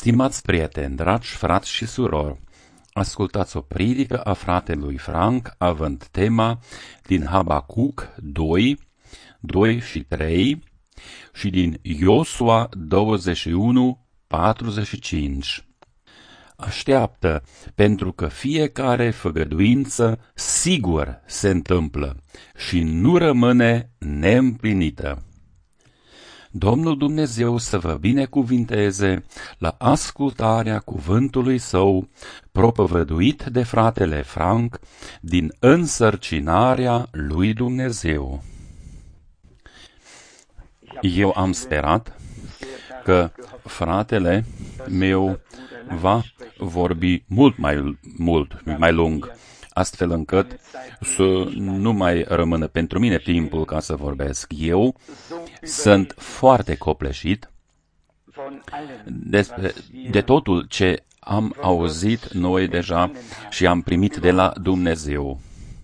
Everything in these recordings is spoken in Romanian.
Stimați prieteni, dragi frați și surori, ascultați o predică a fratelui Frank, având tema din Habacuc 2 și 3 și din Iosua 21:45. Așteaptă, pentru că fiecare făgăduință sigur se întâmplă și nu rămâne neîmplinită. Domnul Dumnezeu să vă binecuvinteze la ascultarea cuvântului său propovăduit de fratele Frank din însărcinarea lui Dumnezeu. Eu am sperat că fratele meu va vorbi mult mai lung, astfel încât să nu mai rămână pentru mine timpul ca să vorbesc. Eu sunt foarte copleșit de totul ce am auzit noi deja și am primit de la Dumnezeu.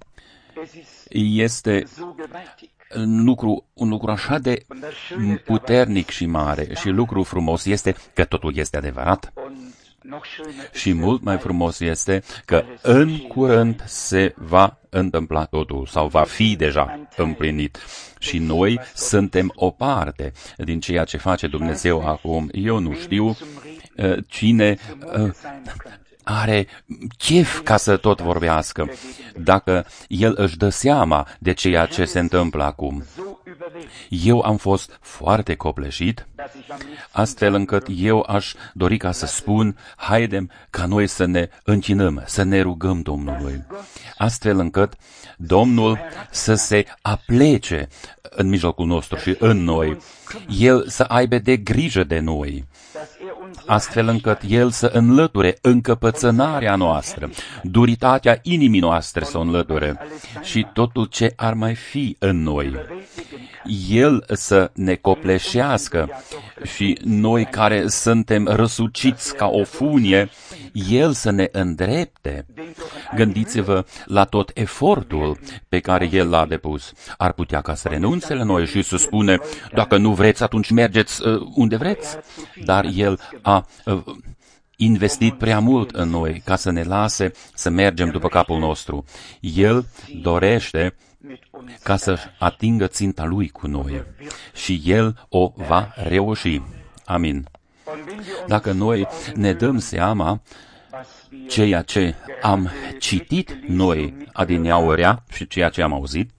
Este un lucru așa de puternic și mare și lucru frumos este că totul este adevărat. Și mult mai frumos este că în curând se va întâmpla totul sau va fi deja împlinit. Și noi suntem o parte din ceea ce face Dumnezeu acum. Eu nu știu cine are chef ca să tot vorbească, dacă el își dă seama de ceea ce se întâmplă acum. Eu am fost foarte copleșit, astfel încât eu aș dori ca să spun, haidem ca noi să ne închinăm, să ne rugăm Domnului, astfel încât Domnul să se aplece în mijlocul nostru și în noi, El să aibă de grijă de noi, astfel încât El să înlăture încăpățânarea noastră, duritatea inimii noastre să o înlăture și totul ce ar mai fi în noi. El să ne copleșească și noi care suntem răsuciți ca o funie, El să ne îndrepte. Gândiți-vă la tot efortul pe care El l-a depus. Ar putea ca să renunțe la noi și să spune, dacă nu vreți, atunci mergeți unde vreți. Dar El a investit prea mult în noi ca să ne lase să mergem după capul nostru. El dorește ca să atingă ținta Lui cu noi și El o va reuși. Amin. Dacă noi ne dăm seama ceea ce am citit noi adineaurea și ceea ce am auzit,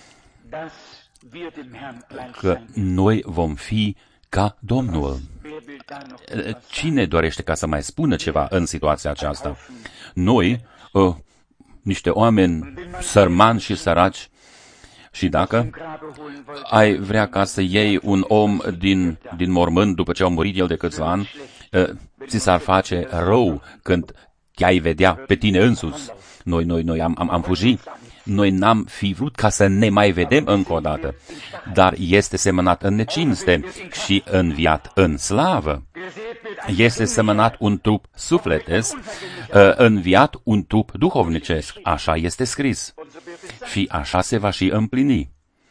că noi vom fi ca Domnul. Cine dorește ca să mai spună ceva în situația aceasta? Noi, niște oameni sărmani și săraci, și dacă ai vrea ca să iei un om din mormânt după ce a murit el de câțiva ani, ți s-ar face rău când te-ai vedea pe tine însuți. Noi am fugit. Noi n-am fi vrut ca să ne mai vedem încă o dată, dar este semănat în necinste și înviat în slavă. Este semănat un trup sufletesc, înviat un trup duhovnicesc. Așa este scris și așa se va și împlini.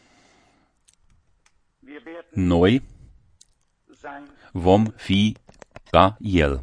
Noi vom fi ca El.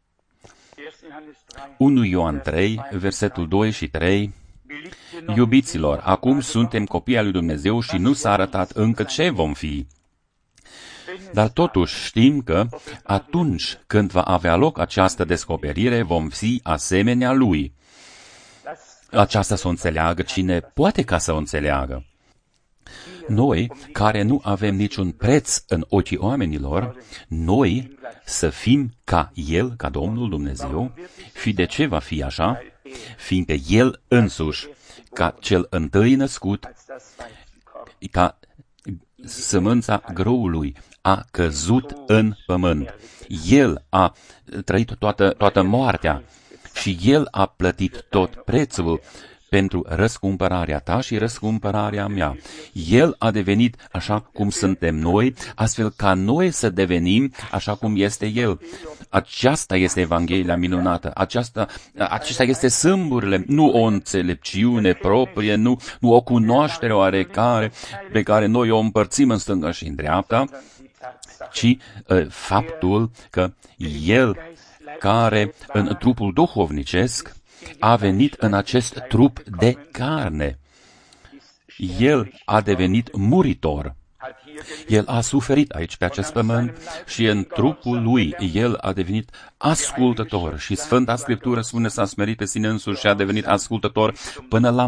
1 Ioan 3, versetul 2 și 3. Iubiților, acum suntem copii al lui Dumnezeu și nu s-a arătat încă ce vom fi. Dar totuși știm că atunci când va avea loc această descoperire, vom fi asemenea Lui. Aceasta să o înțeleagă cine poate ca să o înțeleagă. Noi, care nu avem niciun preț în ochii oamenilor, noi să fim ca El, ca Domnul Dumnezeu, și de ce va fi așa? Fiindcă El însuși, ca cel întâi născut, ca sămânța grâului, a căzut în pământ. El a trăit toată moartea și El a plătit tot prețul pentru răscumpărarea ta și răscumpărarea mea. El a devenit așa cum suntem noi, astfel ca noi să devenim așa cum este El. Aceasta este Evanghelia minunată, acesta este sâmburile, nu o înțelepciune proprie, nu o cunoaștere oarecare pe care noi o împărțim în stânga și în dreapta, ci faptul că El, care în trupul duhovnicesc a venit în acest trup de carne, El a devenit muritor. El a suferit aici pe acest pământ și în trupul Lui El a devenit ascultător. Și Sfânta Scriptură spune, s-a smerit pe sine însuși și a devenit ascultător până la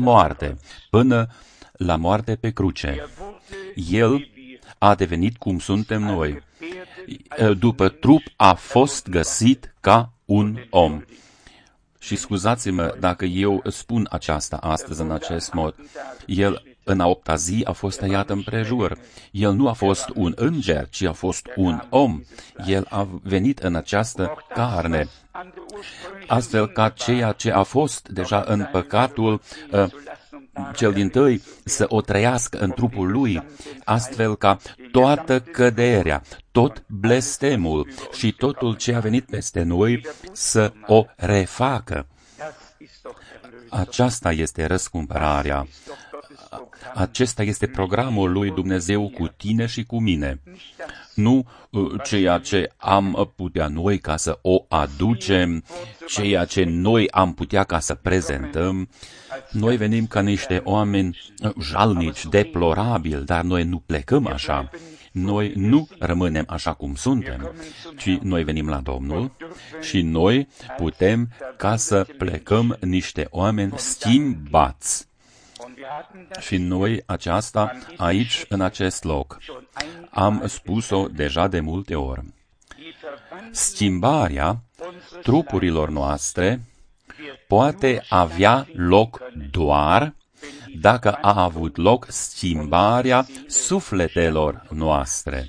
moarte pe cruce. El a devenit cum suntem noi. După trup a fost găsit ca un om. Și scuzați-mă dacă eu spun aceasta astăzi în acest mod. El în a 8-a zi a fost tăiat împrejur. El nu a fost un înger, ci a fost un om. El a venit în această carne, astfel ca ceea ce a fost deja în păcatul cel dintâi să o trăiască în trupul Lui, astfel ca toată căderea, tot blestemul și totul ce a venit peste noi să o refacă. Aceasta este răscumpărarea. Acesta este programul lui Dumnezeu cu tine și cu mine. Nu ceea ce am putea noi ca să o aducem, ceea ce noi am putea ca să prezentăm. Noi venim ca niște oameni jalnici, deplorabili, dar noi nu plecăm așa. Noi nu rămânem așa cum suntem, ci noi venim la Domnul și noi putem ca să plecăm niște oameni schimbați. Și noi aceasta aici, în acest loc, am spus-o deja de multe ori. Schimbarea trupurilor noastre poate avea loc doar dacă a avut loc schimbarea sufletelor noastre.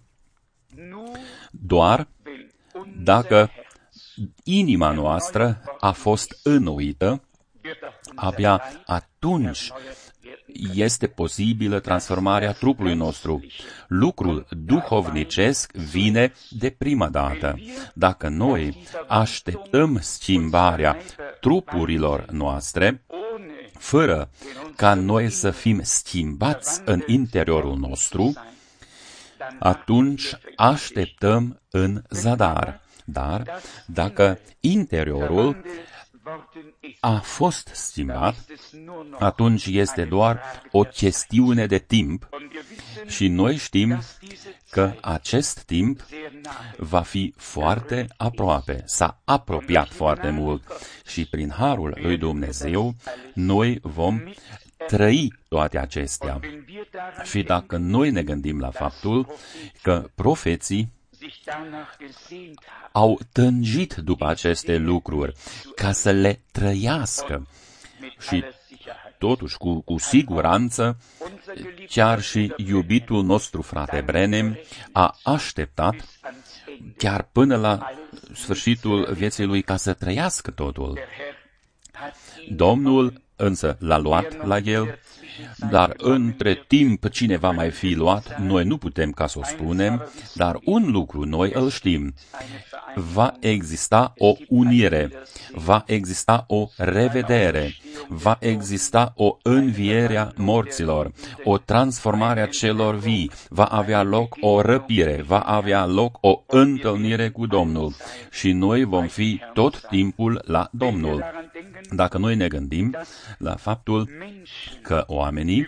Doar dacă inima noastră a fost înnoită, abia atunci este posibilă transformarea trupului nostru. Lucrul duhovnicesc vine de prima dată. Dacă noi așteptăm schimbarea trupurilor noastre, fără ca noi să fim schimbați în interiorul nostru, atunci așteptăm în zadar. Dar dacă interiorul a fost schimbat, atunci este doar o chestiune de timp și noi știm că acest timp va fi foarte aproape, s-a apropiat foarte mult și prin harul lui Dumnezeu noi vom trăi toate acestea. Și dacă noi ne gândim la faptul că profeții au tânjit după aceste lucruri ca să le trăiască și totuși cu siguranță chiar și iubitul nostru frate Branham a așteptat chiar până la sfârșitul vieții lui ca să trăiască totul. Domnul însă l-a luat la el, dar între timp cine va mai fi luat, noi nu putem ca să o spunem, dar un lucru noi îl știm. Va exista o unire, va exista o revedere, va exista o înviere a morților, o transformare a celor vii, va avea loc o răpire, va avea loc o întâlnire cu Domnul și noi vom fi tot timpul la Domnul. Dacă noi ne gândim la faptul că oamenii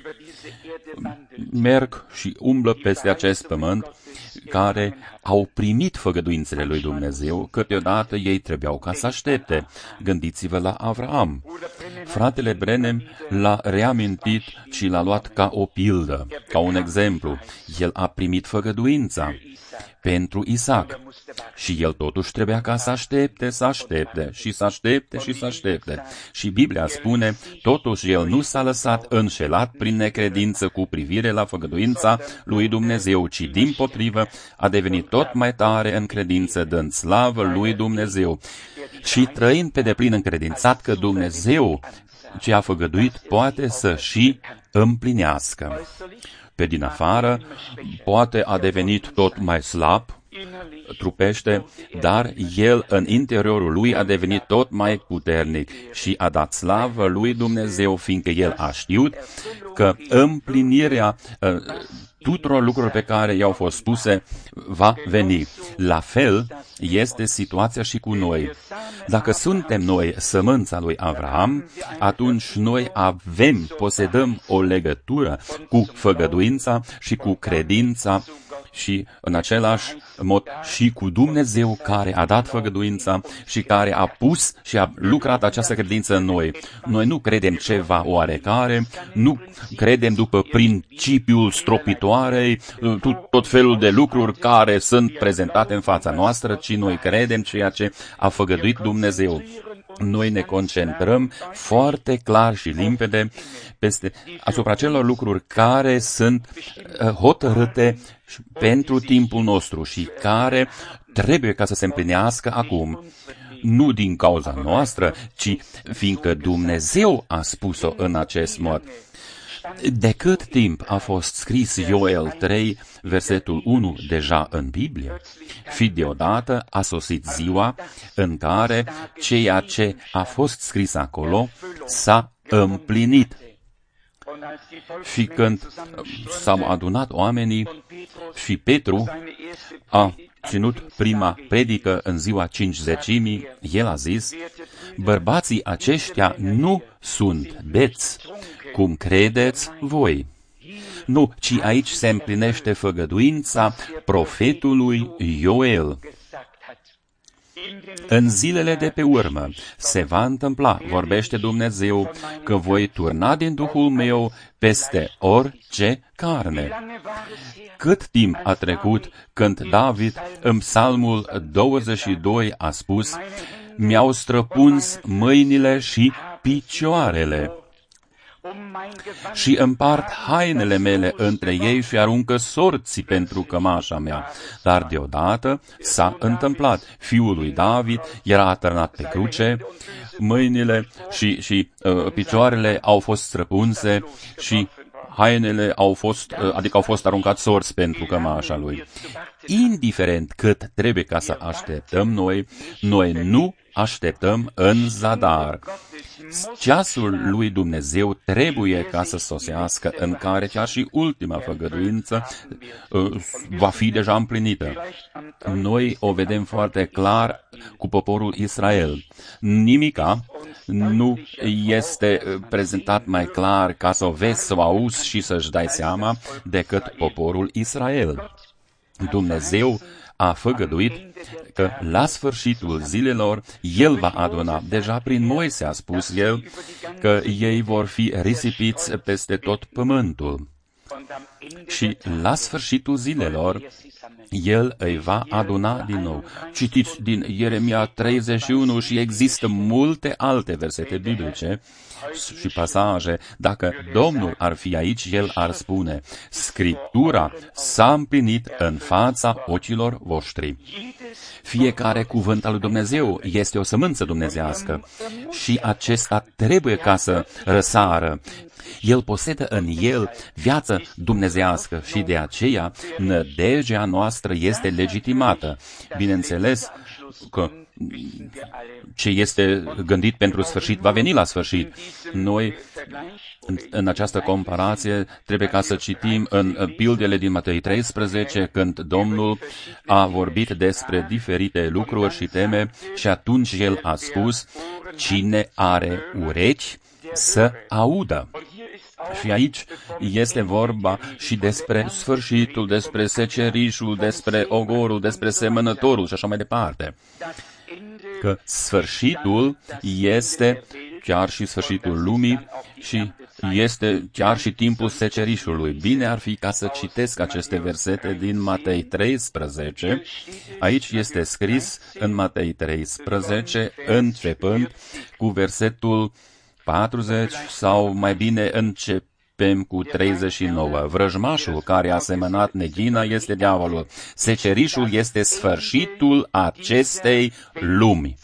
merg și umblă peste acest pământ, care au primit făgăduințele lui Dumnezeu, câteodată ei trebuiau ca să aștepte. Gândiți-vă la Avraam. Fratele Branham l-a reamintit și l-a luat ca o pildă, ca un exemplu. El a primit făgăduința pentru Isaac și el totuși trebuia ca să aștepte, să aștepte și să aștepte și să aștepte. Și Biblia spune, totuși el nu s-a lăsat înșelat prin necredință cu privire la făgăduința lui Dumnezeu, ci dimpotrivă a devenit tot mai tare în credință, dând slavă lui Dumnezeu și trăind pe deplin încredințat că Dumnezeu ce a făgăduit poate să și împlinească. Pe din afară, poate a devenit tot mai slab, trupește, dar el în interiorul lui a devenit tot mai puternic și a dat slavă lui Dumnezeu, fiindcă el a știut că împlinirea tuturor lucrurilor pe care i-au fost spuse va veni. La fel este situația și cu noi. Dacă suntem noi sămânța lui Avraam, atunci noi posedăm o legătură cu făgăduința și cu credința și în același mod și cu Dumnezeu care a dat făgăduința și care a pus și a lucrat această credință în noi. Noi nu credem ceva oarecare, nu credem după principiul stropitoarei, tot felul de lucruri care sunt prezentate în fața noastră, ci noi credem ceea ce a făgăduit Dumnezeu. Noi ne concentrăm foarte clar și limpede asupra celor lucruri care sunt hotărâte pentru timpul nostru și care trebuie ca să se împlinească acum. Nu din cauza noastră, ci fiindcă Dumnezeu a spus-o în acest mod. De cât timp a fost scris Ioel 3, versetul 1 deja în Biblie? Și deodată a sosit ziua în care ceea ce a fost scris acolo s-a împlinit. Și când s-au adunat oamenii și Petru a ținut prima predică în ziua Cincizecimii, el a zis, bărbații aceștia nu sunt beți, cum credeți voi. Nu, ci aici se împlinește făgăduința profetului Ioel. În zilele de pe urmă se va întâmpla, vorbește Dumnezeu, că voi turna din Duhul meu peste orice carne. Cât timp a trecut când David în Psalmul 22 a spus, mi-au străpuns mâinile și picioarele și împart hainele mele între ei și aruncă sorții pentru cămașa mea. Dar deodată s-a întâmplat. Fiul lui David era atârnat pe cruce, mâinile și picioarele au fost străpunse și hainele au fost aruncat sorți pentru cămașa lui. Indiferent cât trebuie ca să așteptăm noi nu așteptăm în zadar. Ceasul lui Dumnezeu trebuie ca să sosească, în care chiar și ultima făgăduință va fi deja împlinită. Noi o vedem foarte clar cu poporul Israel. Nimica nu este prezentat mai clar ca să o vezi, să o auzi și să-și dai seama decât poporul Israel. Dumnezeu a făgăduit că la sfârșitul zilelor El va aduna. Deja prin Moise a spus El că ei vor fi risipiți peste tot pământul. Și la sfârșitul zilelor El îi va aduna din nou. Citiți din Ieremia 31 și există multe alte versete biblice și pasaje. Dacă Domnul ar fi aici, El ar spune, Scriptura s-a împlinit în fața ochilor voștri. Fiecare cuvânt al lui Dumnezeu este o sămânță dumnezească și acesta trebuie ca să răsară. El posedă în el viață dumnezească și de aceea nădejdea noastră este legitimată. Bineînțeles că ce este gândit pentru sfârșit va veni la sfârșit. Noi, în această comparație, trebuie ca să citim în pildele din Matei 13, când Domnul a vorbit despre diferite lucruri și teme și atunci El a spus, cine are urechi să audă. Și aici este vorba și despre sfârșitul, despre secerișul, despre ogorul, despre semănătorul și așa mai departe. Că sfârșitul este chiar și sfârșitul lumii și este chiar și timpul secerișului. Bine ar fi ca să citesc aceste versete din Matei 13. Aici este scris în Matei 13, începând cu versetul 40 sau mai bine începem cu 39. Vrăjmașul care a semănat neghina este diavolul. Secerișul este sfârșitul acestei lumi.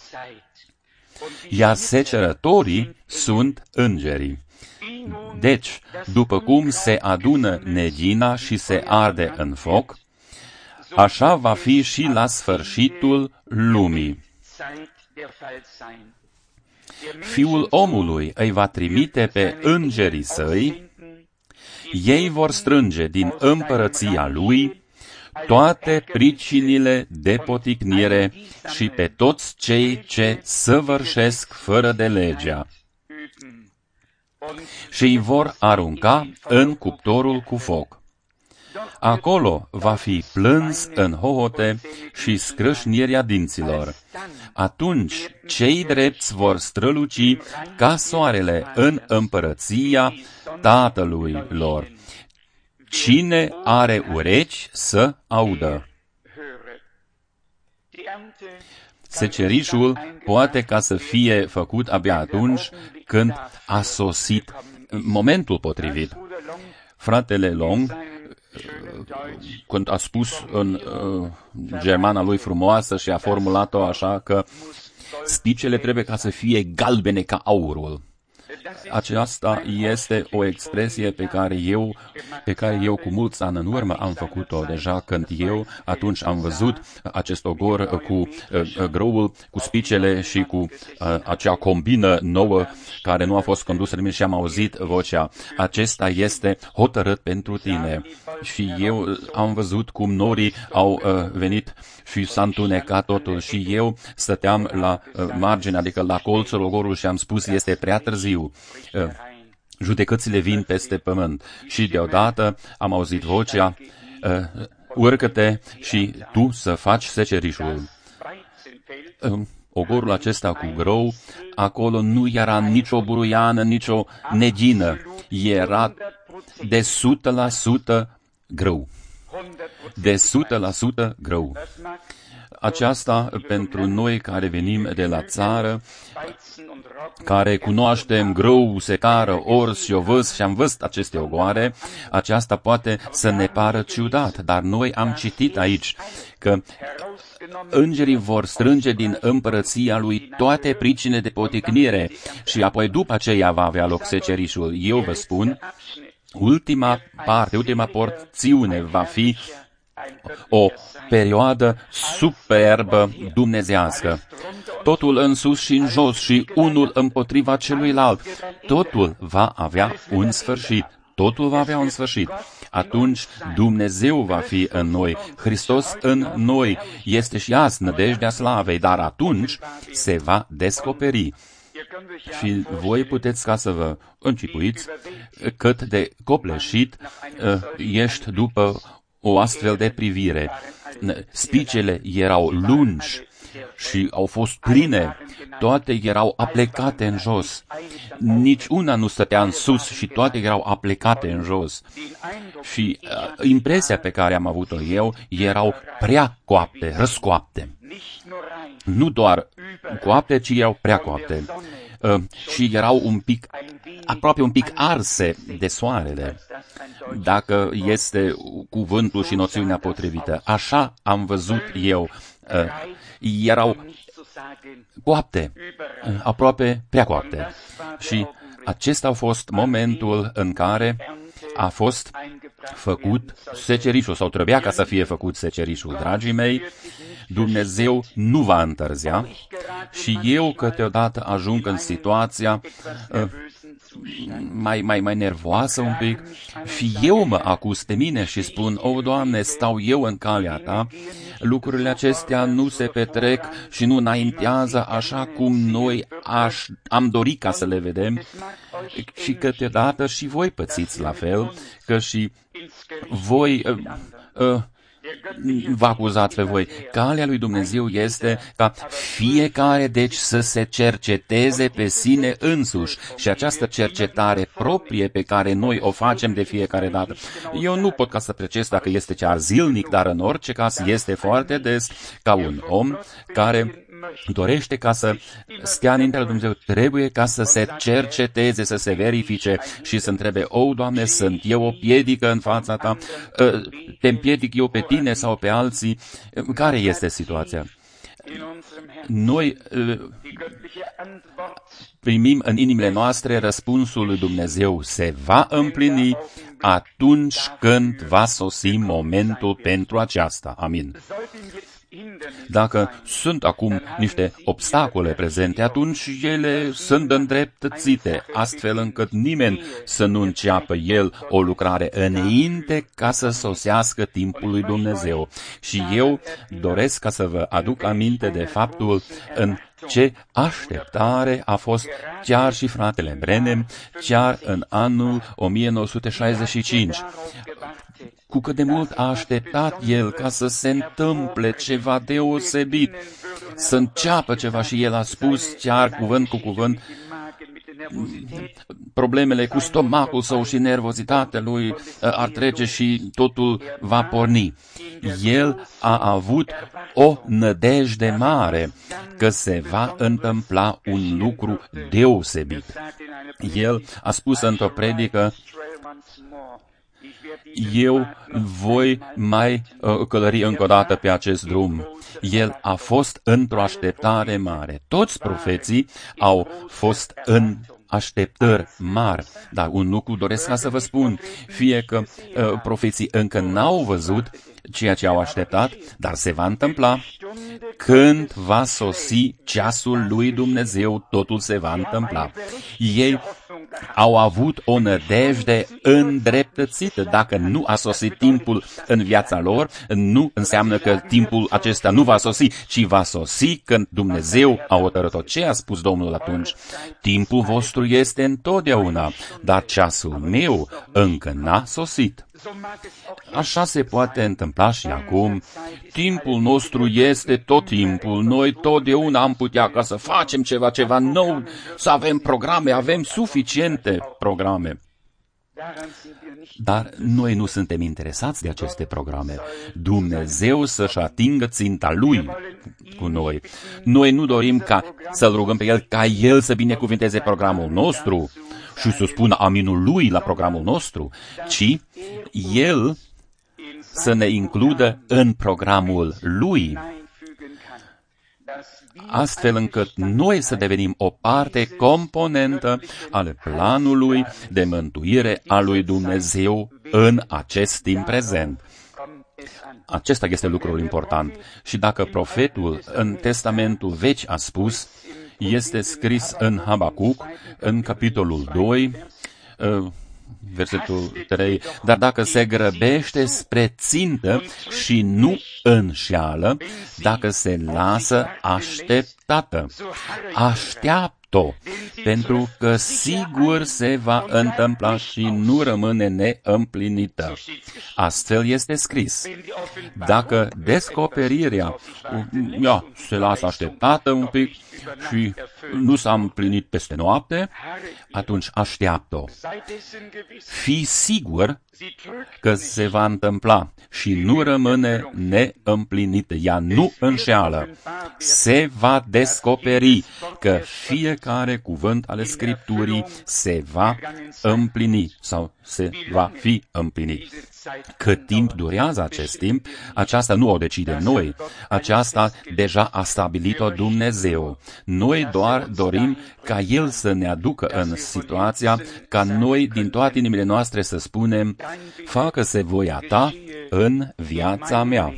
Iar secerătorii sunt îngerii. Deci, după cum se adună neghina și se arde în foc, așa va fi și la sfârșitul lumii. Fiul omului îi va trimite pe îngerii săi, Ei vor strânge din împărăția lui toate pricinile de poticnire și pe toți cei ce săvârșesc fără de legea și îi vor arunca în cuptorul cu foc. Acolo va fi plâns în hohote și scrâșnirea dinților. Atunci cei drepți vor străluci ca soarele în împărăția Tatălui lor. Cine are urechi să audă. Secerișul poate ca să fie făcut abia atunci când a sosit momentul potrivit. Fratele Long, când a spus în germana lui frumoasă și a formulat-o așa că spicele trebuie ca să fie galbene ca aurul. Aceasta este o expresie pe care eu cu mulți ani în urmă am făcut-o deja când eu atunci am văzut acest ogor cu grăul, cu spicele și cu acea combină nouă care nu a fost condusă de mine și am auzit vocea. Acesta este hotărât pentru tine. Și eu am văzut cum norii au venit și s-a întunecat totul și eu stăteam la margine, adică la colțul ogorului și am spus, este prea târziu. Judecățile vin peste pământ. Și deodată am auzit vocea, urcă-te și tu să faci secerișul. Ogorul acesta cu grâu, acolo nu era nicio buruiană, nicio negină. Era de 100% grâu. De 100% grâu. Aceasta pentru noi care venim de la țară, care cunoaștem grâu, secară, ors și ovăz și am văzut aceste ogoare, aceasta poate să ne pară ciudat, dar noi am citit aici că îngerii vor strânge din împărăția lui toate pricine de poticnire și apoi după aceea va avea loc secerișul. Eu vă spun, ultima porțiune va fi o perioadă superbă dumnezească. Totul în sus și în jos și unul împotriva celuilalt. Totul va avea un sfârșit. Totul va avea un sfârșit. Atunci Dumnezeu va fi în noi. Hristos în noi este și azi nădejdea slavei, dar atunci se va descoperi. Și voi puteți ca să vă închipuiți cât de copleșit ești după o astfel de privire. Spicele erau lungi și au fost pline, toate erau aplecate în jos. Nici una nu stătea în sus și toate erau aplecate în jos. Și impresia pe care am avut-o eu, erau prea coapte, răscoapte. Nu doar coapte, ci erau prea coapte. Și erau aproape un pic arse de soarele, dacă este cuvântul și noțiunea potrivită. Așa am văzut eu. Erau coapte, aproape prea coapte. Și acesta a fost momentul în care a fost făcut secerișul, sau trebuia ca să fie făcut secerișul. Dragii mei, Dumnezeu nu va întârzia și eu câteodată ajung în situația mai nervoasă un pic și eu mă acuz pe mine și spun, o, Doamne, stau eu în calea Ta, lucrurile acestea nu se petrec și nu înaintează așa cum noi am dorit ca să le vedem și câteodată și voi pățiți la fel, că și voi vă acuzați pe voi. Calea lui Dumnezeu este ca fiecare, deci, să se cerceteze pe sine însuși și această cercetare proprie pe care noi o facem de fiecare dată. Eu nu pot ca să precesc dacă este chiar zilnic, dar în orice caz este foarte des ca un om care dorește ca să stea înaintea lui Dumnezeu, trebuie ca să se cerceteze, să se verifice și să întrebe, o, Doamne, sunt eu o piedică în fața Ta? Te împiedic eu pe tine sau pe alții? Care este situația? Noi primim în inimile noastre răspunsul lui Dumnezeu, se va împlini atunci când va sosi momentul pentru aceasta. Amin. Dacă sunt acum niște obstacole prezente, atunci ele sunt îndreptățite, astfel încât nimeni să nu înceapă el o lucrare înainte ca să sosească timpul lui Dumnezeu. Și eu doresc ca să vă aduc aminte de faptul în ce așteptare a fost chiar și fratele Branham, chiar în anul 1965. Cu cât de mult a așteptat el ca să se întâmple ceva deosebit, să înceapă ceva, și el a spus chiar cuvânt cu cuvânt, problemele cu stomacul său și nervozitatea lui ar trece și totul va porni. El a avut o nădejde mare că se va întâmpla un lucru deosebit. El a spus într-o predică, eu voi mai călări încă o dată pe acest drum. El a fost într-o așteptare mare. Toți profeții au fost în așteptări mari. Dar un lucru doresc ca să vă spun, fie că profeții încă n-au văzut ceea ce au așteptat, dar se va întâmpla. Când va sosi ceasul lui Dumnezeu, totul se va întâmpla. Ei au avut o nădejde îndreptățită. Dacă nu a sosit timpul în viața lor, nu înseamnă că timpul acesta nu va sosi, ci va sosi când Dumnezeu a hotărât-o. Ce a spus Domnul atunci? Timpul vostru este întotdeauna, dar ceasul meu încă n-a sosit. Așa se poate întâmpla și acum. Timpul nostru este tot timpul. Noi totdeauna am putea ca să facem ceva nou, să avem programe, avem suficiente programe. Dar noi nu suntem interesați de aceste programe. Dumnezeu să-și atingă ținta Lui cu noi. Noi nu dorim ca să-L rugăm pe El ca El să binecuvinteze programul nostru și să spună aminul Lui la programul nostru, ci El să ne includă în programul Lui, astfel încât noi să devenim o parte componentă ale planului de mântuire a lui Dumnezeu în acest timp prezent. Acesta este lucrul important. Și dacă profetul în Testamentul Vechi a spus, este scris în Habacuc, în capitolul 2, versetul 3, dar dacă se grăbește spre țintă și nu înșeală, dacă se lasă așteptată, așteaptă-o, pentru că sigur se va întâmpla și nu rămâne neîmplinită. Astfel este scris. Dacă descoperirea se lasă așteptată un pic și nu s-a împlinit peste noapte, atunci așteaptă-o. Fii sigur că se va întâmpla și nu rămâne neîmplinită. Ea nu înșeală. Se va descoperi că fiecare cuvânt al Scripturii se va împlini sau se va fi împlinit. Cât timp durează acest timp, aceasta nu o decidem noi. Aceasta deja a stabilit-o Dumnezeu. Noi doar dorim ca El să ne aducă în situația ca noi din toate inimile noastre să spunem, facă-se voia Ta în viața mea.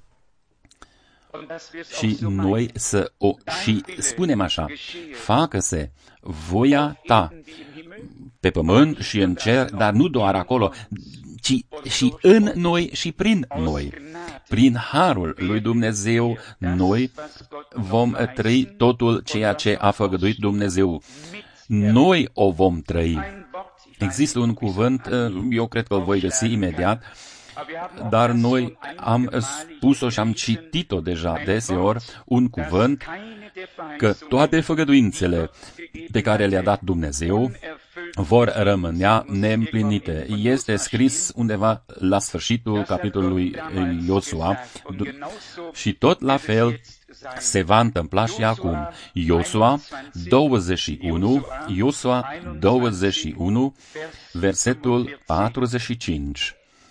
Și noi și spunem așa, facă-se voia Ta pe pământ și în cer, dar nu doar acolo, ci și în noi și prin noi. Prin harul lui Dumnezeu, noi vom trăi totul ceea ce a făgăduit Dumnezeu. Noi o vom trăi. Există un cuvânt, eu cred că îl voi găsi imediat, dar noi am spus-o și am citit-o deja deseori, un cuvânt, că toate făgăduințele pe care le-a dat Dumnezeu vor rămânea neîmplinite. Este scris undeva la sfârșitul capitolului Iosua și tot la fel se va întâmpla și acum. Iosua 21, versetul 45.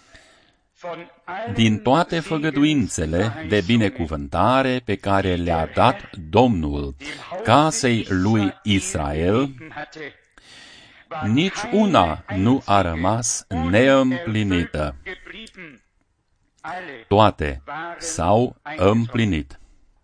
Din toate făgăduințele de binecuvântare pe care le-a dat Domnul casei lui Israel, nici una nu a rămas neîmplinită. Toate s-au împlinit.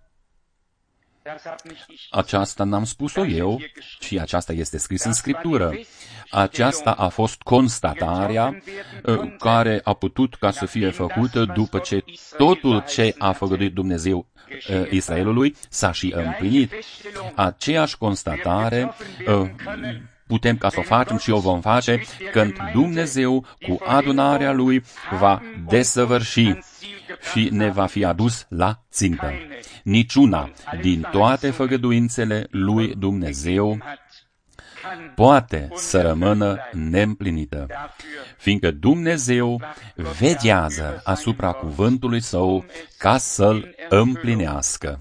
Aceasta n-am spus-o eu, ci aceasta este scris în Scriptură. Aceasta a fost constatarea care a putut ca să fie făcută după ce totul ce a făgăduit Dumnezeu Israelului s-a și împlinit. Aceeași constatare putem ca să o facem și o vom face când Dumnezeu cu adunarea Lui va desăvârși și ne va fi adus la țintă. Niciuna din toate făgăduințele lui Dumnezeu poate să rămână neîmplinită, fiindcă Dumnezeu veghează asupra cuvântului Său ca să-l împlinească.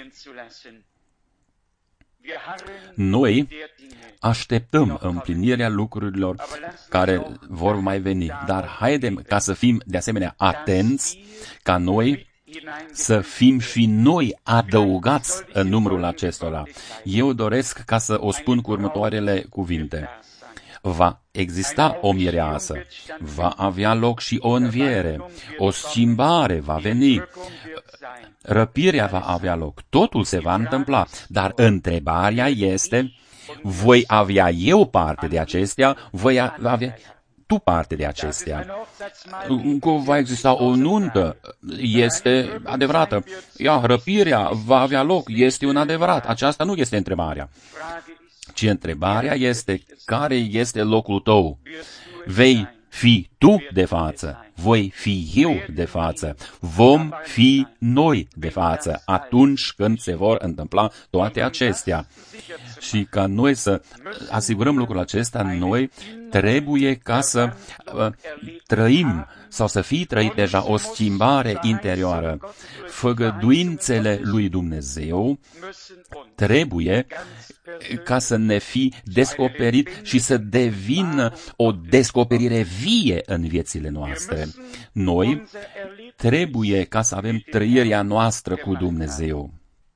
Noi așteptăm împlinirea lucrurilor care vor mai veni, dar haidem ca să fim de asemenea atenți ca noi să fim și noi adăugați în numărul acestora. Eu doresc ca să o spun cu următoarele cuvinte. Va exista o mireasă, va avea loc și o înviere, o schimbare va veni, răpirea va avea loc, totul se va întâmpla, dar întrebarea este, voi avea eu parte de acestea, voi avea tu parte de acestea. Că va exista o nuntă, este adevărată. Răpirea va avea loc, este un adevărat. Aceasta nu este întrebarea. Ci întrebarea este, care este locul tău? Vei fi tu de față, voi fi eu de față, vom fi noi de față atunci când se vor întâmpla toate acestea. Și ca noi să asigurăm lucrul acesta, noi trebuie ca să trăim sau să fie trăit deja o schimbare interioară. Făgăduințele lui Dumnezeu trebuie ca să ne fi descoperit și să devină o descoperire vie în viețile noastre. Noi trebuie ca să avem trăirea noastră cu Dumnezeu,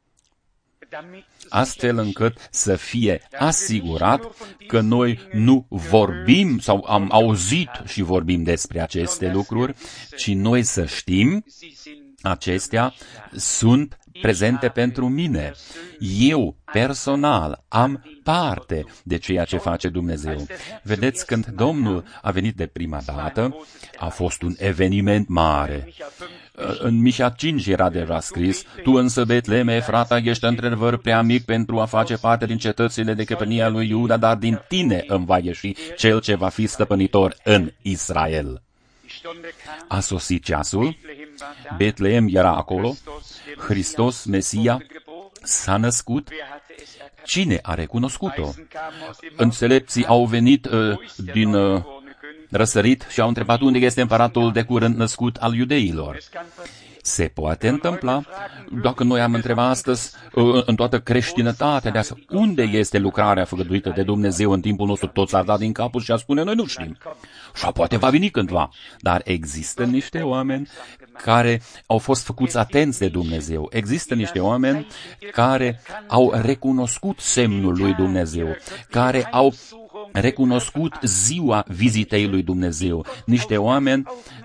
astfel încât să fie asigurat că noi nu vorbim sau am auzit și vorbim despre aceste lucruri, ci noi să știm acestea sunt prezente pentru mine. Eu, personal, am parte de ceea ce face Dumnezeu. Vedeți, când Domnul a venit de prima dată, a fost un eveniment mare. În Mișa 5 era deja scris, tu însă, Betleme, Efrata, ești într-adevăr prea mic pentru a face parte din cetățile de căpănia lui Iuda, dar din tine îmi va ieși cel ce va fi stăpânitor în Israel. A sosit ceasul, Betlehem era acolo, Hristos, Mesia, s-a născut. Cine a recunoscut-o? Înțelepții au venit din răsărit și au întrebat unde este împăratul de curând născut al iudeilor. Se poate întâmpla, dacă noi am întrebat astăzi în toată creștinătatea de astăzi, unde este lucrarea făgăduită de Dumnezeu în timpul nostru, toți ar da din capul și ar spune, noi nu știm. Și poate va veni cândva. Dar există niște oameni care au fost făcuți atenți de Dumnezeu. Există niște oameni care au recunoscut semnul lui Dumnezeu, care au recunoscut ziua vizitei lui Dumnezeu. Niște oameni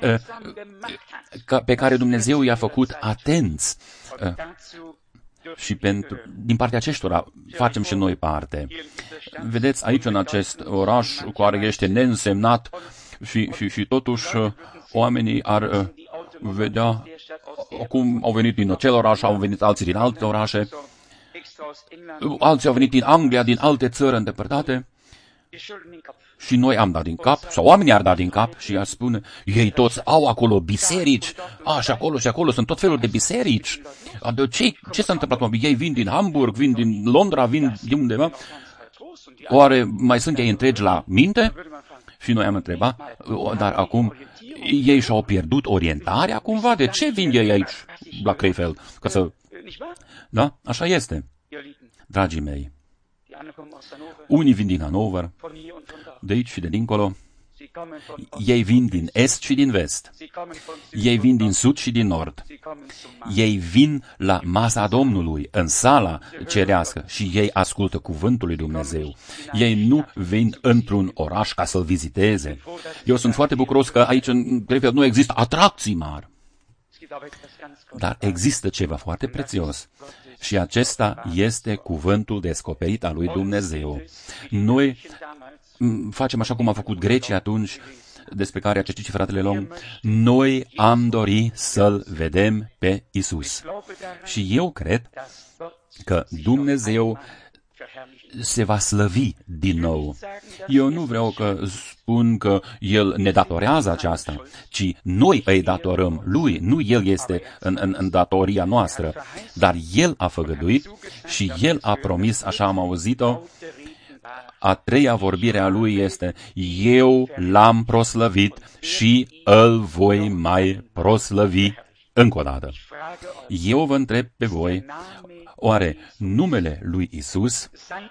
pe care Dumnezeu i-a făcut atenți. Și din partea aceștora facem și noi parte. Vedeți, aici în acest oraș care este neînsemnat și totuși oamenii ar vedea cum au venit din acel oraș, au venit alții din alte orașe, alții au venit din Anglia, din alte țări îndepărtate. Și noi am dat din cap, sau oamenii ar da din cap și ar spune, ei toți au acolo biserici, și acolo sunt tot felul de biserici. Ce s-a întâmplat? Ei vin din Hamburg, vin din Londra, vin din undeva. Oare mai sunt ei întregi la minte? Și noi am întrebat, dar acum ei și-au pierdut orientarea cumva? De ce vin ei aici la Krefeld? Da? Așa este. Dragii mei, unii vin din Hannover, de aici și de dincolo. Ei vin din est și din vest. Ei vin din sud și din nord. Ei vin la masa Domnului, în sala cerească, și ei ascultă cuvântul lui Dumnezeu. Ei nu vin într-un oraș ca să-l viziteze. Eu sunt foarte bucuros că aici în Krefeld nu există atracții mari. Dar există ceva foarte prețios și acesta este cuvântul descoperit al lui Dumnezeu. Noi facem așa cum a făcut grecii atunci, despre care a citit și fratele Long. Noi am dorit să-L vedem pe Isus. Și eu cred că Dumnezeu se va slăvi din nou. Eu nu vreau că spun că El ne datorează aceasta, ci noi îi datorăm Lui, nu El este în datoria noastră, dar El a făgăduit și El a promis, așa am auzit-o. A treia vorbire a Lui este: eu L-am proslăvit și Îl voi mai proslăvi încă o dată. Eu vă întreb pe voi, oare numele lui Isus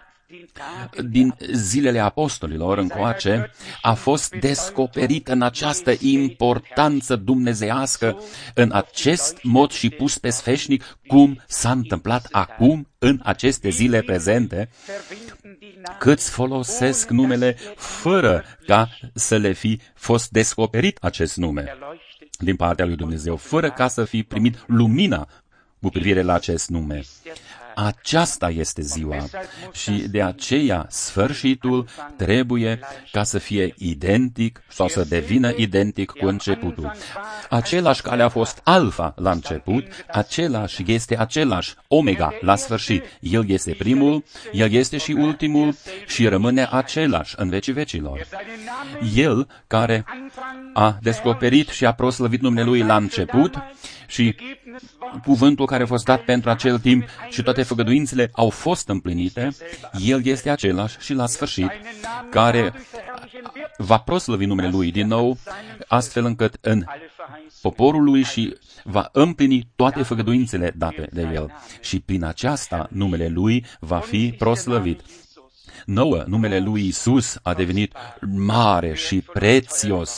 din zilele apostolilor încoace a fost descoperit în această importanță dumnezeiască, în acest mod și pus pe sfeșnic, cum s-a întâmplat acum în aceste zile prezente? Câți folosesc numele fără ca să le fi fost descoperit acest nume din partea lui Dumnezeu, fără ca să fi primit lumina cu privire la acest nume. Aceasta este ziua și de aceea sfârșitul trebuie ca să fie identic sau să devină identic cu începutul. Același care a fost Alfa la început, același este același Omega la sfârșit. El este primul, El este și ultimul și rămâne același în vecii vecilor. El care a descoperit și a proslăvit numele Lui la început și cuvântul care a fost dat pentru acel timp și toate făgăduințele au fost împlinite, El este același și la sfârșit, care va proslăvi numele Lui din nou, astfel încât în poporul Lui și va împlini toate făgăduințele date de El. Și prin aceasta numele Lui va fi proslăvit. Nouă, numele Lui Isus a devenit mare și prețios.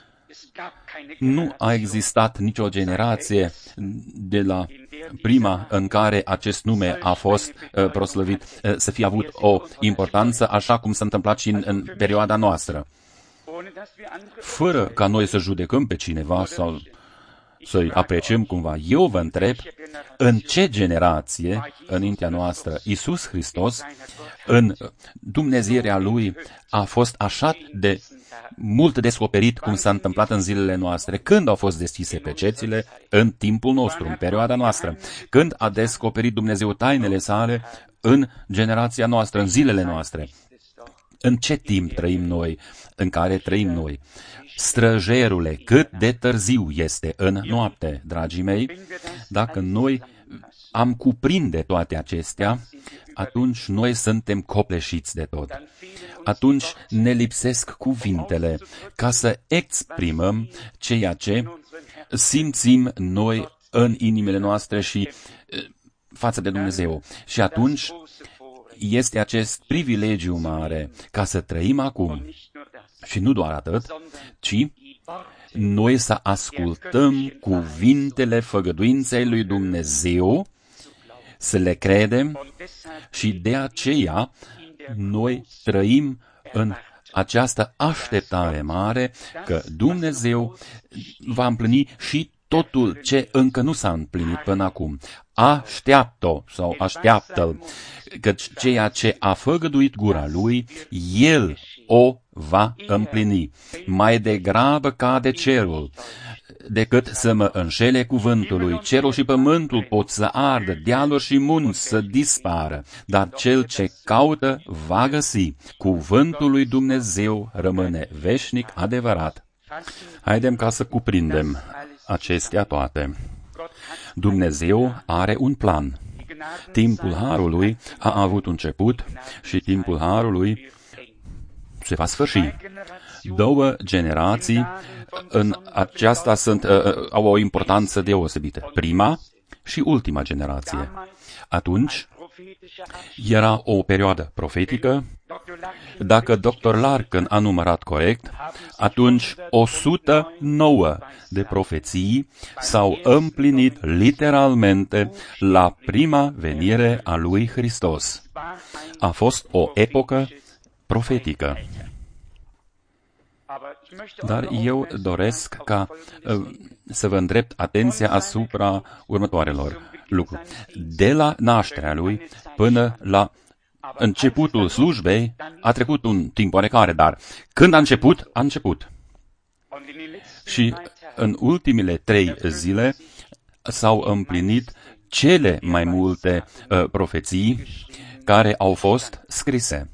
Nu a existat nicio generație de la prima în care acest nume a fost proslăvit să fie avut o importanță așa cum s-a întâmplat și în perioada noastră. Fără ca noi să judecăm pe cineva sau să-i apreciem cumva, eu vă întreb, în ce generație, înaintea noastră, Iisus Hristos, în Dumnezeirea Lui, a fost așa de mult descoperit cum s-a întâmplat în zilele noastre? Când au fost deschise pecețile? În timpul nostru, în perioada noastră. Când a descoperit Dumnezeu tainele sale? În generația noastră, în zilele noastre. În ce timp trăim noi? În care trăim noi? Străjerule, cât de târziu este în noapte, dragii mei, dacă noi am cuprinde toate acestea, atunci noi suntem copleșiți de tot. Atunci ne lipsesc cuvintele ca să exprimăm ceea ce simțim noi în inimile noastre și față de Dumnezeu. Și atunci este acest privilegiu mare ca să trăim acum. Și nu doar atât, ci noi să ascultăm cuvintele făgăduinței lui Dumnezeu, să le credem și de aceea noi trăim în această așteptare mare că Dumnezeu va împlini și totul ce încă nu s-a împlinit până acum. Așteaptă-o sau așteaptă-l, căci ceea ce a făgăduit gura lui, El o va împlini. Mai degrabă cade cerul decât să mă înșele cuvântului. Cerul și pământul pot să ardă, dealuri și munți să dispară, dar cel ce caută va găsi. Cuvântul lui Dumnezeu rămâne veșnic adevărat. Haidem ca să cuprindem acestea toate. Dumnezeu are un plan. Timpul harului a avut un început și timpul harului se va sfârși. Două generații în aceasta au o importanță deosebită. Prima și ultima generație. Atunci era o perioadă profetică. Dacă Dr. Larkin a numărat corect, atunci 109 de profeții s-au împlinit literalmente la prima venire a lui Hristos. A fost o epocă profetică. Dar eu doresc ca să vă îndrept atenția asupra următoarelor lucruri. De la nașterea lui până la începutul slujbei a trecut un timp oarecare, dar când a început, a început. Și în ultimile 3 zile s-au împlinit cele mai multe profeții care au fost scrise.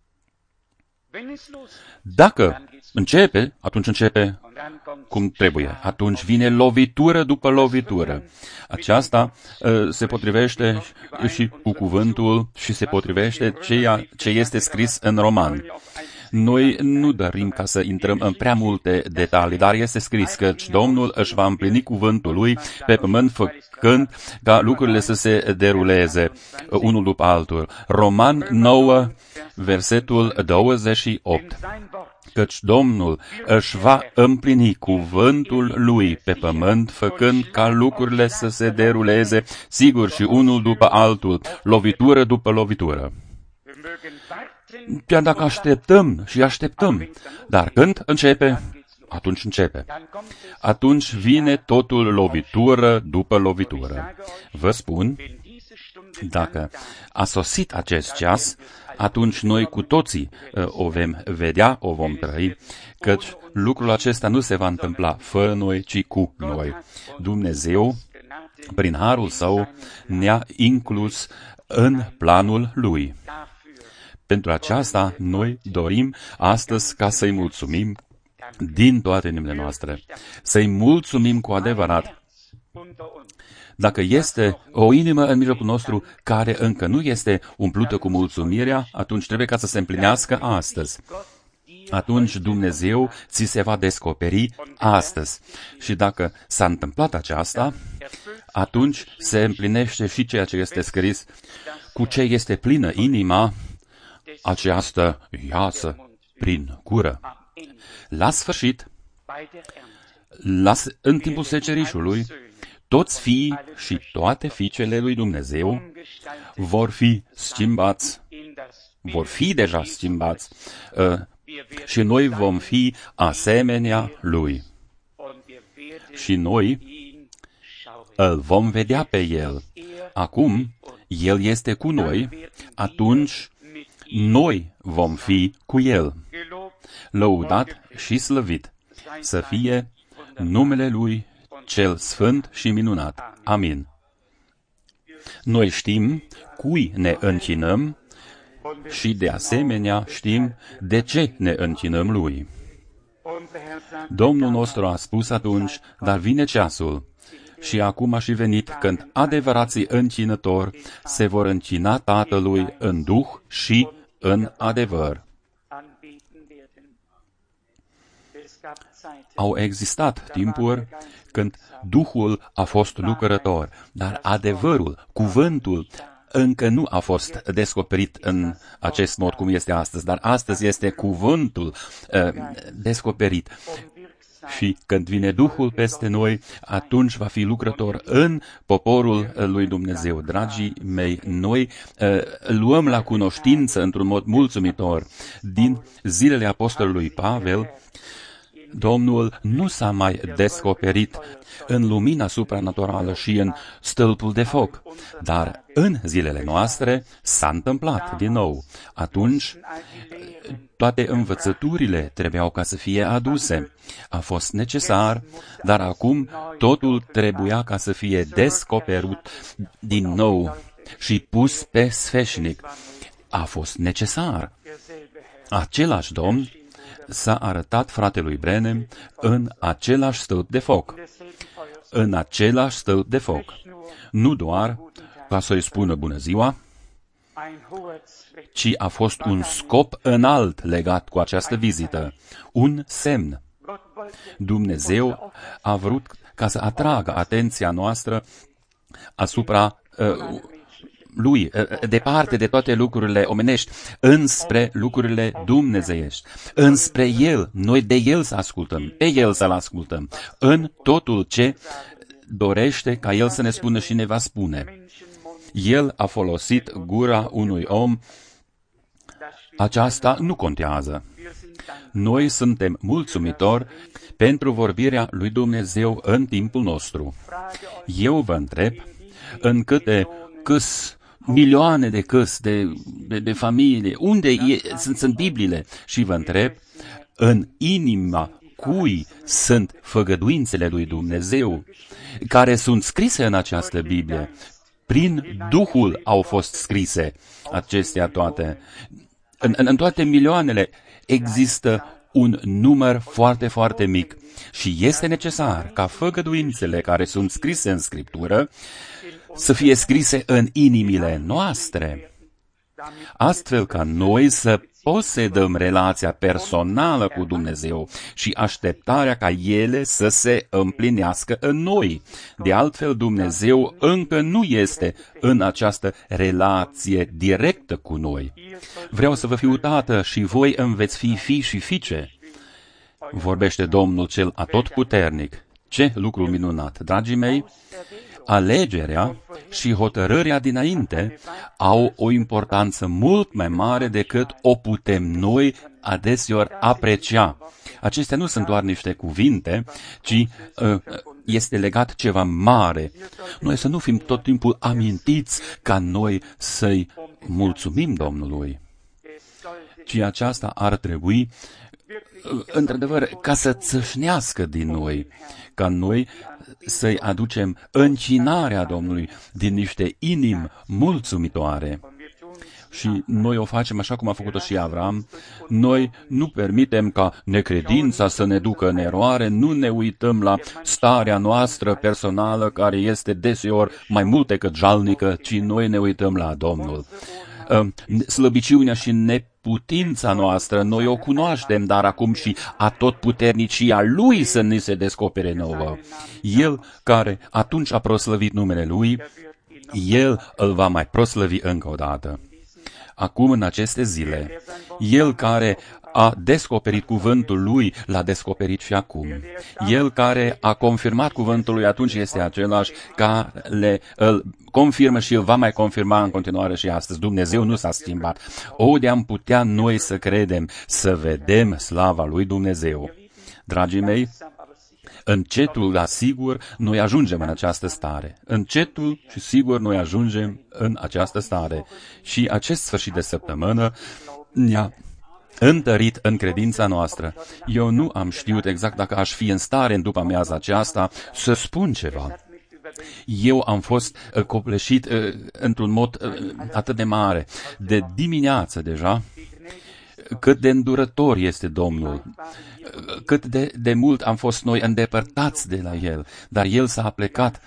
Dacă începe, atunci începe cum trebuie. Atunci vine lovitură după lovitură. Aceasta se potrivește și cu cuvântul și se potrivește ceea ce este scris în Roman. Noi nu dorim ca să intrăm în prea multe detalii, dar este scris că Domnul își va împlini cuvântul lui pe pământ, făcând ca lucrurile să se deruleze unul după altul. Roman 9, versetul 28. Căci Domnul își va împlini cuvântul lui pe pământ, făcând ca lucrurile să se deruleze, sigur, și unul după altul, lovitură după lovitură. Chiar dacă așteptăm și așteptăm, dar când începe, atunci începe. Atunci vine totul lovitură după lovitură. Vă spun, dacă a sosit acest ceas, atunci noi cu toții o vom vedea, o vom trăi, căci lucrul acesta nu se va întâmpla fără noi, ci cu noi. Dumnezeu, prin harul său, ne-a inclus în planul lui. Pentru aceasta, noi dorim astăzi ca să-i mulțumim din toate inimile noastre. Să-i mulțumim cu adevărat. Dacă este o inimă în mijlocul nostru care încă nu este umplută cu mulțumirea, atunci trebuie ca să se împlinească astăzi. Atunci Dumnezeu ți se va descoperi astăzi. Și dacă s-a întâmplat aceasta, atunci se împlinește și ceea ce este scris. Cu ce este plină inima, această iasă prin gură. La sfârșit, în timpul secerișului, toți fiii și toate fiicele lui Dumnezeu vor fi schimbați, vor fi deja schimbați și noi vom fi asemenea lui. Și noi îl vom vedea pe el. Acum, el este cu noi, atunci noi vom fi cu el. Lăudat și slăvit să fie numele lui cel sfânt și minunat. Amin. Noi știm cui ne închinăm și de asemenea știm de ce ne închinăm lui. Domnul nostru a spus atunci, dar vine ceasul și acum a și venit când adevărații închinători se vor închina Tatălui în duh și în adevăr. Au existat timpuri când Duhul a fost lucrător, dar adevărul, cuvântul, încă nu a fost descoperit în acest mod cum este astăzi, dar astăzi este cuvântul descoperit. Și când vine Duhul peste noi, atunci va fi lucrător în poporul lui Dumnezeu. Dragii mei, noi luăm la cunoștință într-un mod mulțumitor din zilele apostolului Pavel. Domnul nu s-a mai descoperit în lumina supranaturală și în stâlpul de foc, dar în zilele noastre s-a întâmplat din nou. Atunci, toate învățăturile trebuiau ca să fie aduse. A fost necesar, dar acum totul trebuia ca să fie descoperit din nou și pus pe sfeșnic. A fost necesar. Același Domn s-a arătat fratelui Branham în același stâlp de foc. În același stâlp de foc. Nu doar ca să-i spună bună ziua, ci a fost un scop înalt legat cu această vizită. Un semn. Dumnezeu a vrut ca să atragă atenția noastră asupra lui, departe de toate lucrurile omenești, înspre lucrurile dumnezeiești, înspre El, noi de El să ascultăm, pe El să-L ascultăm, în totul ce dorește ca El să ne spună și ne va spune. El a folosit gura unui om, aceasta nu contează. Noi suntem mulțumitori pentru vorbirea lui Dumnezeu în timpul nostru. Eu vă întreb, în câte milioane de de familie, unde sunt Bibliile? Și vă întreb, în inima cui sunt făgăduințele lui Dumnezeu, care sunt scrise în această Biblie? Prin Duhul au fost scrise acestea toate. În toate milioanele există un număr foarte, foarte mic și este necesar ca făgăduințele care sunt scrise în Scriptură să fie scrise în inimile noastre, astfel ca noi să posedăm relația personală cu Dumnezeu și așteptarea ca ele să se împlinească în noi. De altfel, Dumnezeu încă nu este în această relație directă cu noi. Vreau să vă fiu tată și voi îmi veți fi fii și fiice, vorbește Domnul cel atotputernic. Ce lucru minunat! Dragii mei, alegerea și hotărârea dinainte au o importanță mult mai mare decât o putem noi adeseori aprecia. Acestea nu sunt doar niște cuvinte, ci este legat ceva mare. Noi să nu fim tot timpul amintiți ca noi să-i mulțumim Domnului, ci aceasta ar trebui într-adevăr, ca să țâșnească din noi, ca noi să-i aducem încinarea Domnului din niște inimi mulțumitoare. Și noi o facem așa cum a făcut-o și Avram. Noi nu permitem ca necredința să ne ducă în eroare, nu ne uităm la starea noastră personală, care este deseori mai mult decât jalnică, ci noi ne uităm la Domnul. Slăbiciunea și neputința noastră, noi o cunoaștem, dar acum și atotputernicia Lui să ni se descopere nouă. El care atunci a proslăvit numele Lui, El îl va mai proslăvi încă o dată. Acum, în aceste zile, El care a descoperit cuvântul Lui, l-a descoperit și acum. El care a confirmat cuvântul Lui atunci este același care îl confirmă și îl va mai confirma în continuare și astăzi. Dumnezeu nu s-a schimbat. O, de-am putea noi să credem, să vedem slava lui Dumnezeu. Dragii mei, încetul, dar sigur, noi ajungem în această stare. Încetul și sigur noi ajungem în această stare. Și acest sfârșit de săptămână ne-a întărit în credința noastră. Eu nu am știut exact dacă aș fi în stare în după amiaza aceasta să spun ceva. Eu am fost copleșit într-un mod atât de mare, de dimineață deja, cât de îndurător este Domnul, cât de mult am fost noi îndepărtați de la El, dar El s-a aplecat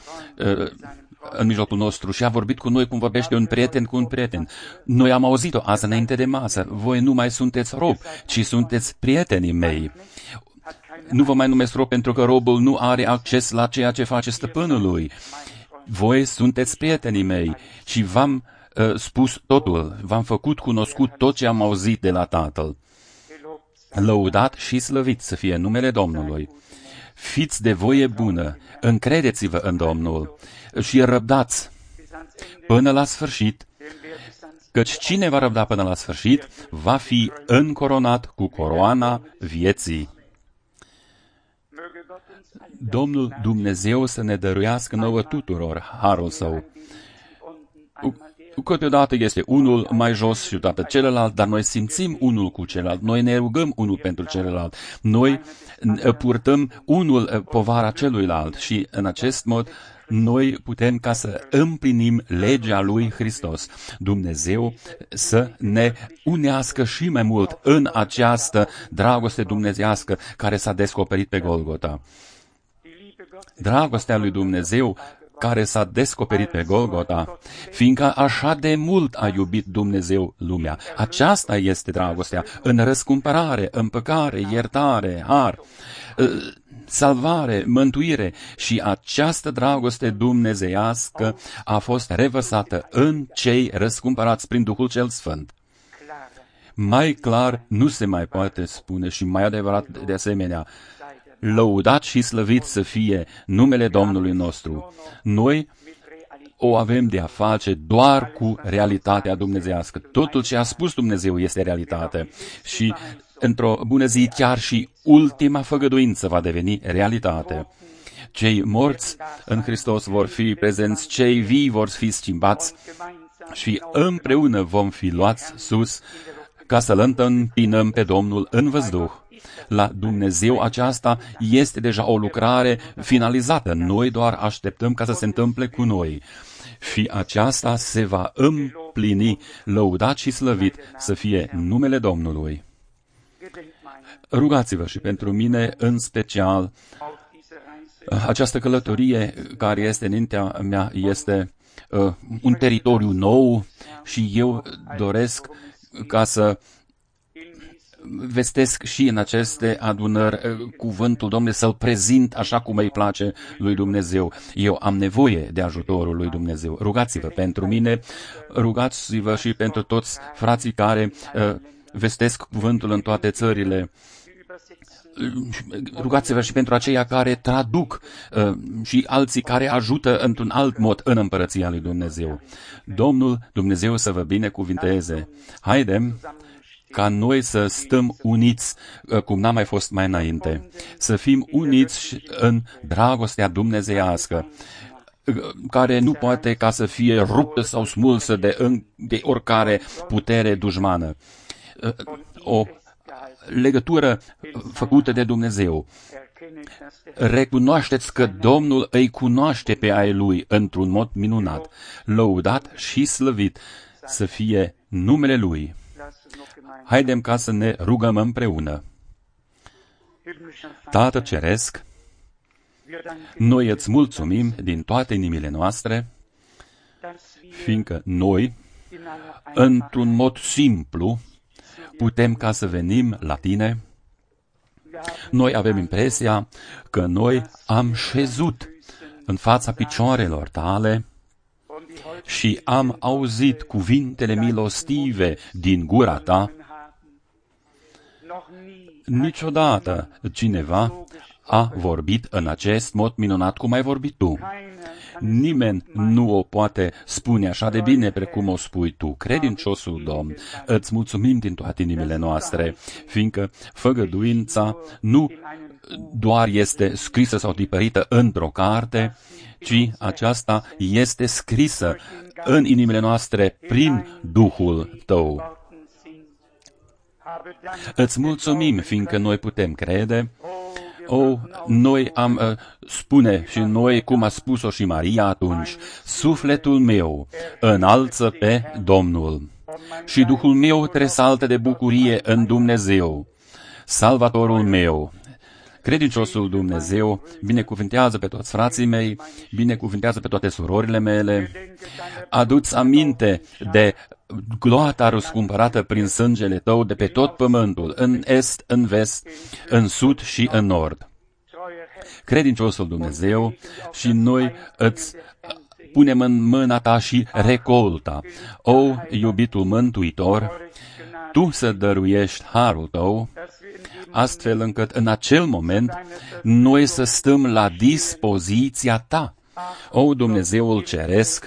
în mijlocul nostru și a vorbit cu noi cum vorbește un prieten cu un prieten. Noi am auzit-o azi înainte de masă. Voi nu mai sunteți robi, ci sunteți prietenii mei. Nu vă mai numesc rob pentru că robul nu are acces la ceea ce face stăpânul lui. Voi sunteți prietenii mei și v-am spus totul, v-am făcut cunoscut tot ce am auzit de la Tatăl. Lăudat și slăvit să fie numele Domnului. Fiți de voie bună, încredeți-vă în Domnul și răbdați până la sfârșit, căci cine va răbda până la sfârșit va fi încoronat cu coroana vieții. Domnul Dumnezeu să ne dăruiască nouă tuturor harul Său. Câteodată este unul mai jos și toată celălalt, dar noi simțim unul cu celălalt, noi ne rugăm unul pentru celălalt, noi purtăm unul povara celuilalt și în acest mod noi putem ca să împlinim legea lui Hristos. Dumnezeu să ne unească și mai mult în această dragoste dumnezeiască care s-a descoperit pe Golgota. Dragostea lui Dumnezeu care s-a descoperit pe Golgota, fiindcă așa de mult a iubit Dumnezeu lumea. Aceasta este dragostea, în răscumpărare, împăcare, iertare, har, salvare, mântuire. Și această dragoste dumnezeiască a fost revărsată în cei răscumpărați prin Duhul cel Sfânt. Mai clar nu se mai poate spune și mai adevărat de asemenea. Lăudat și slăvit să fie numele Domnului nostru. Noi o avem de a face doar cu realitatea dumnezeiască. Totul ce a spus Dumnezeu este realitate. Și într-o bună zi chiar și ultima făgăduință va deveni realitate. Cei morți în Hristos vor fi prezenți, cei vii vor fi schimbați și împreună vom fi luați sus ca să-L întâmpinăm pe Domnul în văzduh. La Dumnezeu aceasta este deja o lucrare finalizată. Noi doar așteptăm ca să se întâmple cu noi. Și aceasta se va împlini, lăudat și slăvit să fie numele Domnului. Rugați-vă și pentru mine în special. Această călătorie care este înaintea mea este un teritoriu nou și eu doresc ca să vestesc și în aceste adunări cuvântul Domnului, să-l prezint așa cum îi place lui Dumnezeu. Eu am nevoie de ajutorul lui Dumnezeu. Rugați-vă pentru mine, rugați-vă și pentru toți frații care vestesc cuvântul în toate țările. Rugați-vă și pentru aceia care traduc și alții care ajută într-un alt mod în împărăția lui Dumnezeu. Domnul Dumnezeu să vă binecuvinteze. Haidem ca noi să stăm uniți cum n-am mai fost mai înainte. Să fim uniți în dragostea dumnezeiască, care nu poate ca să fie ruptă sau smulsă de oricare putere dușmană. O legătură făcută de Dumnezeu. Recunoașteți că Domnul îi cunoaște pe ai Lui într-un mod minunat. Lăudat și slăvit să fie numele Lui. Haidem ca să ne rugăm împreună. Tată Ceresc, noi îți mulțumim din toate inimile noastre, fiindcă noi, într-un mod simplu, putem ca să venim la Tine. Noi avem impresia că noi am șezut în fața picioarelor Tale și am auzit cuvintele milostive din gura Ta. Niciodată cineva a vorbit în acest mod minunat cum ai vorbit Tu. Nimeni nu o poate spune așa de bine precum o spui Tu. Credinciosul Domn, îți mulțumim din toate inimile noastre, fiindcă făgăduința nu doar este scrisă sau tipărită într-o carte, ci aceasta este scrisă în inimile noastre prin Duhul Tău. Îți mulțumim, fiindcă noi putem crede. Noi am spune și noi, cum a spus-o și Maria atunci, sufletul meu înalță pe Domnul și Duhul meu tresaltă de bucurie în Dumnezeu, Salvatorul meu. Credinciosul Dumnezeu binecuvântează pe toți frații mei, binecuvântează pe toate surorile mele. Adu-ți aminte de gloata răscumpărată prin sângele Tău de pe tot pământul, în est, în vest, în sud și în nord. Credinciosul Dumnezeu, și noi îți punem în mâna Ta și recolta. O, iubitul Mântuitor, Tu să dăruiești harul Tău, astfel încât în acel moment noi să stăm la dispoziția Ta. O, Dumnezeul Ceresc,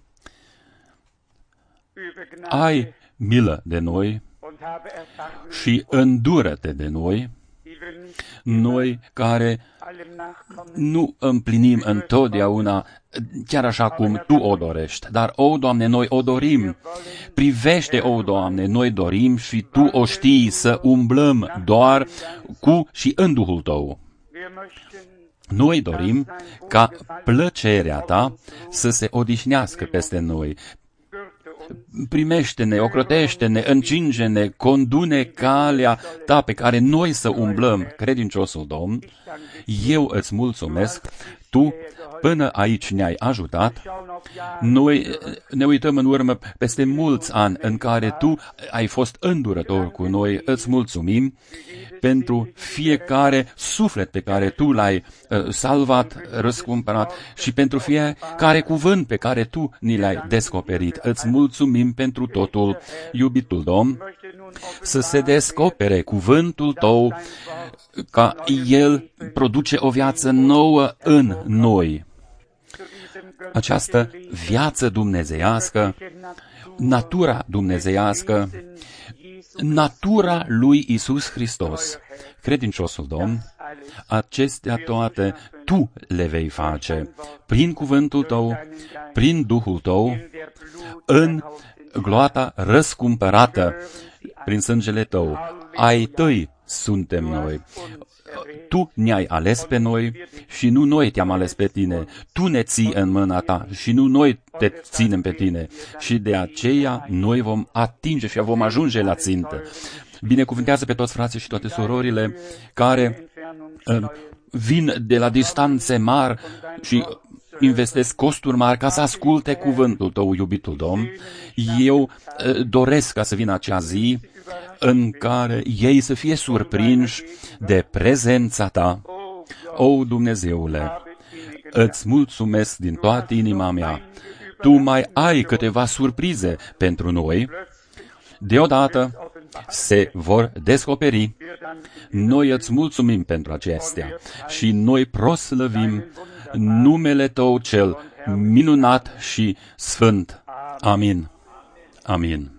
ai milă de noi și îndură-te de noi, noi care nu împlinim întotdeauna chiar așa cum Tu o dorești. Dar, o, Doamne, noi o dorim. Privește, o, Doamne, noi dorim și Tu o știi să umblăm doar cu și în Duhul Tău. Noi dorim ca plăcerea Ta să se odihnească peste noi. Primește-ne, ocrotește-ne, încinge-ne, condu-ne calea Ta pe care noi să umblăm, credinciosul Domn. Eu îți mulțumesc, Tu până aici ne-ai ajutat. Noi ne uităm în urmă peste mulți ani în care Tu ai fost îndurător cu noi. Îți mulțumim pentru fiecare suflet pe care Tu l-ai salvat, răscumpărat și pentru fiecare cuvânt pe care Tu ni l-ai descoperit. Îți mulțumim pentru totul, iubitul Domn, să se descopere cuvântul Tău, ca El produce o viață nouă în noi. Această viață dumnezeiască, natura dumnezeiască, natura lui Iisus Hristos. Credinciosul Domn, acestea toate Tu le vei face prin cuvântul Tău, prin Duhul Tău, în gloata răscumpărată, prin sângele Tău. Ai Tăi suntem noi. Tu ne-ai ales pe noi și nu noi te-am ales pe tine. Tu ne ții în mâna ta și nu noi te ținem pe tine. Și de aceea noi vom atinge și vom ajunge la țintă. Binecuvântează pe toți frații și toate surorile care vin de la distanțe mari și investesc costuri mari ca să asculte cuvântul Tău, iubitul Domn. Eu doresc ca să vină acea zi în care ei să fie surprinși de prezența Ta. O, Dumnezeule, îți mulțumesc din toată inima mea. Tu mai ai câteva surprize pentru noi. Deodată se vor descoperi. Noi îți mulțumim pentru acestea și noi proslăvim numele Tău cel minunat și sfânt. Amin. Amin.